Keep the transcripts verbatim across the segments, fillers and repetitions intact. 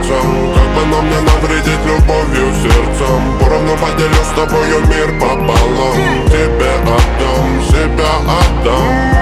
сердцем. Как бы нам не навредить любовью сердцем, поровну поделю с тобою мир пополам. Тебе отдам, себя отдам.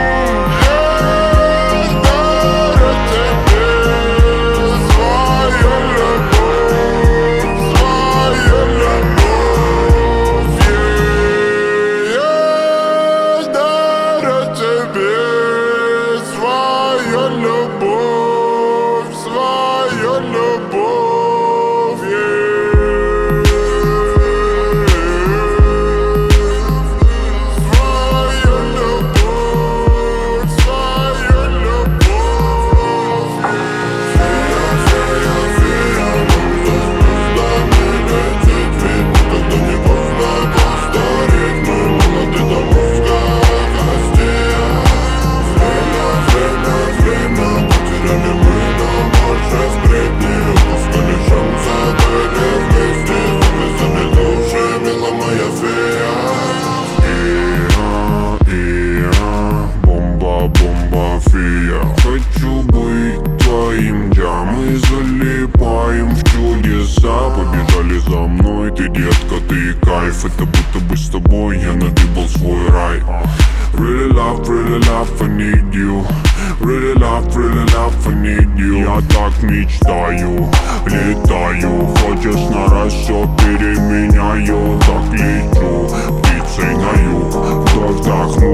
Хочу быть твоим, да, мы залипаем в чудеса. Побежали за мной, ты, детка, ты кайф. Это будто бы с тобой я надыбал свой рай. Really love, really love, I need you. Really love, really love, I need you. Я так мечтаю, летаю. Хочешь на раз, все переменяю. Так лечу, птицей на юг. Вдох, вдохну